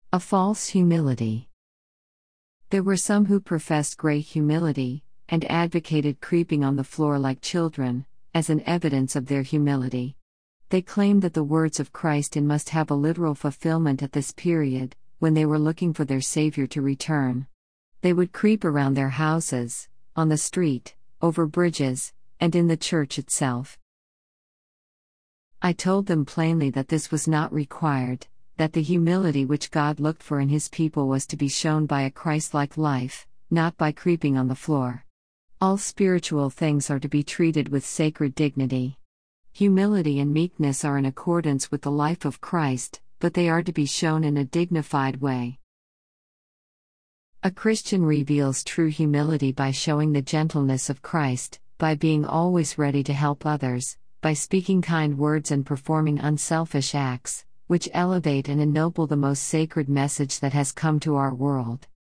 A false humility. There were some who professed great humility, and advocated creeping on the floor like children, as an evidence of their humility. They claimed that the words of Christ must have a literal fulfillment at this period, when they were looking for their Savior to return. They would creep around their houses, on the street, over bridges, and in the church itself. I told them plainly that this was not required, that the humility which God looked for in His people was to be shown by a Christ-like life, not by creeping on the floor. All spiritual things are to be treated with sacred dignity. Humility and meekness are in accordance with the life of Christ, but they are to be shown in a dignified way. A Christian reveals true humility by showing the gentleness of Christ, by being always ready to help others, by speaking kind words and performing unselfish acts, which elevate and ennoble the most sacred message that has come to our world.